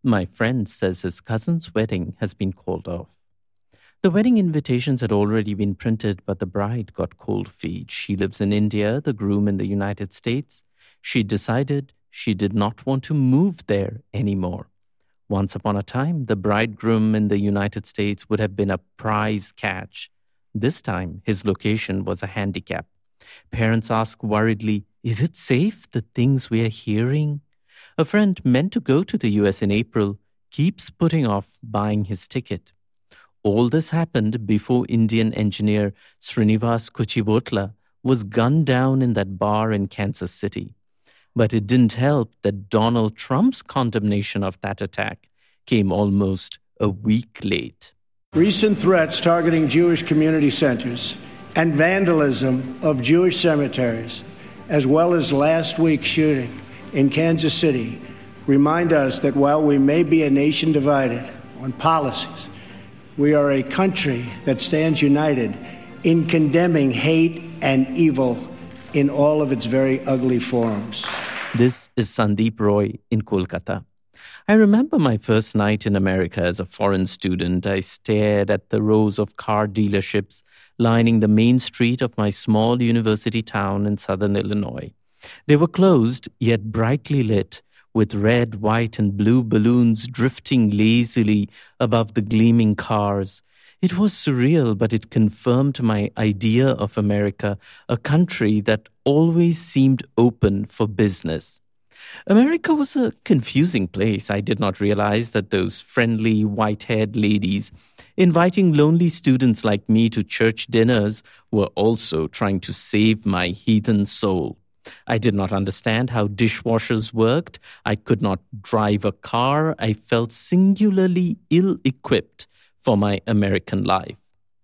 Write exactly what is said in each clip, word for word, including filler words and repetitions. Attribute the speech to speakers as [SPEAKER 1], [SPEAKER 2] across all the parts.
[SPEAKER 1] My friend says his cousin's wedding has been called off. The wedding invitations had already been printed, but the bride got cold feet. She lives in India, the groom in the United States. She decided she did not want to move there anymore. Once upon a time, the bridegroom in the United States would have been a prize catch. This time, his location was a handicap. Parents ask worriedly, "Is it safe, the things we are hearing?" A friend meant to go to the U S in April keeps putting off buying his ticket. All this happened before Indian engineer Srinivas Kuchibhotla was gunned down in that bar in Kansas City. But it didn't help that Donald Trump's condemnation of that attack came almost a week late.
[SPEAKER 2] Recent threats targeting Jewish community centers and vandalism of Jewish cemeteries, as well as last week's shooting in Kansas City, remind us that while we may be a nation divided on policies, we are a country that stands united in condemning hate and evil in all of its very ugly forms.
[SPEAKER 1] This is Sandeep Roy in Kolkata. I remember my first night in America as a foreign student. I stared at the rows of car dealerships lining the main street of my small university town in southern Illinois. They were closed, yet brightly lit, with red, white, and blue balloons drifting lazily above the gleaming cars. It was surreal, but it confirmed my idea of America, a country that always seemed open for business. America was a confusing place. I did not realize that those friendly, white-haired ladies inviting lonely students like me to church dinners were also trying to save my heathen soul. I did not understand how dishwashers worked. I could not drive a car. I felt singularly ill-equipped for my American life.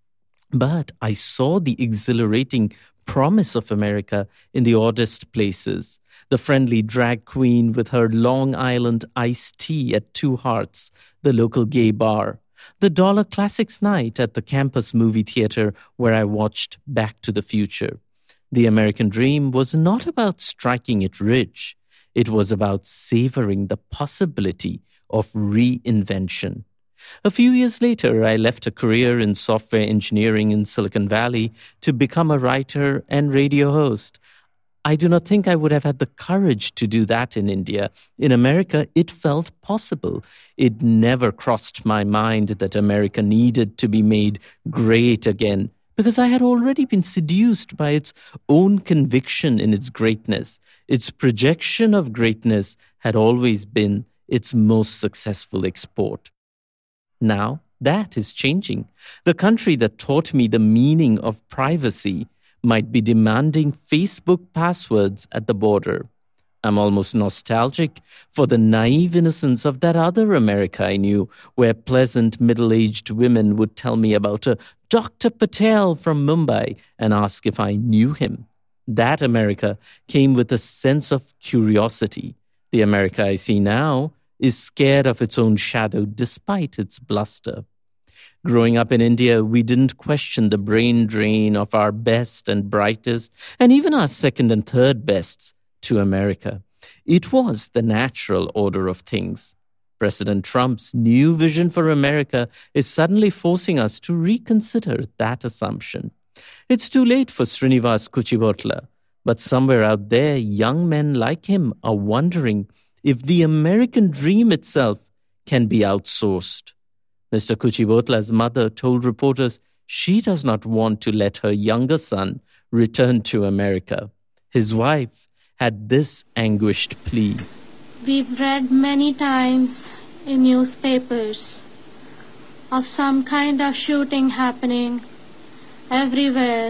[SPEAKER 1] But I saw the exhilarating promise of America in the oddest places. The friendly drag queen with her Long Island iced tea at Two Hearts, the local gay bar. The Dollar Classics night at the campus movie theater where I watched Back to the Future. The American dream was not about striking it rich. It was about savoring the possibility of reinvention. A few years later, I left a career in software engineering in Silicon Valley to become a writer and radio host. I do not think I would have had the courage to do that in India. In America, it felt possible. It never crossed my mind that America needed to be made great again, because I had already been seduced by its own conviction in its greatness. Its projection of greatness had always been its most successful export. Now, that is changing. The country that taught me the meaning of privacy might be demanding Facebook passwords at the border. I'm almost nostalgic for the naive innocence of that other America I knew, where pleasant middle-aged women would tell me about a Doctor Patel from Mumbai and ask if I knew him. That America came with a sense of curiosity. The America I see now is scared of its own shadow despite its bluster. Growing up in India, we didn't question the brain drain of our best and brightest, and even our second and third bests, to America. It was the natural order of things. President Trump's new vision for America is suddenly forcing us to reconsider that assumption. It's too late for Srinivas Kuchibhotla, but somewhere out there, young men like him are wondering if the American dream itself can be outsourced. Mister Kuchibhotla's mother told reporters she does not want to let her younger son return to America. His wife had this anguished plea.
[SPEAKER 3] We've read many times in newspapers of some kind of shooting happening everywhere.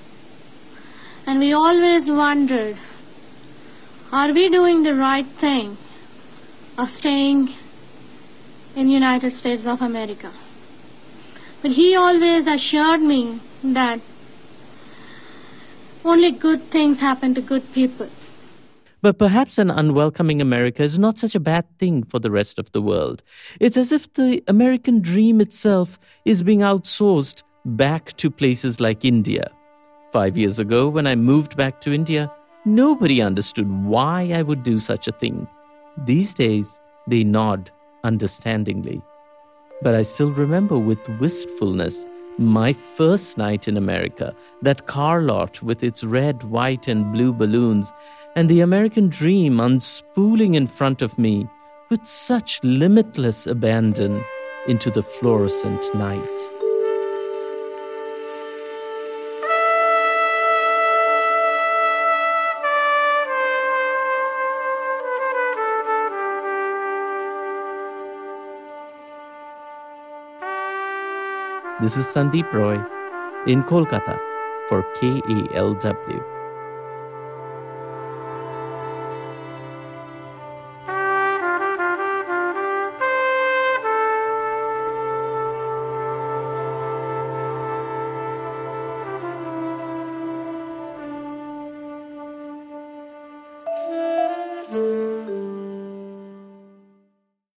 [SPEAKER 3] And we always wondered, are we doing the right thing of staying in the United States of America? But he always assured me that only good things happen to good people.
[SPEAKER 1] But perhaps an unwelcoming America is not such a bad thing for the rest of the world. It's as if the American dream itself is being outsourced back to places like India. Five years ago, when I moved back to India, nobody understood why I would do such a thing. These days, they nod understandingly. But I still remember with wistfulness my first night in America, that car lot with its red, white, and blue balloons, and the American dream unspooling in front of me with such limitless abandon into the fluorescent night. This is Sandeep Roy in Kolkata for K A L W.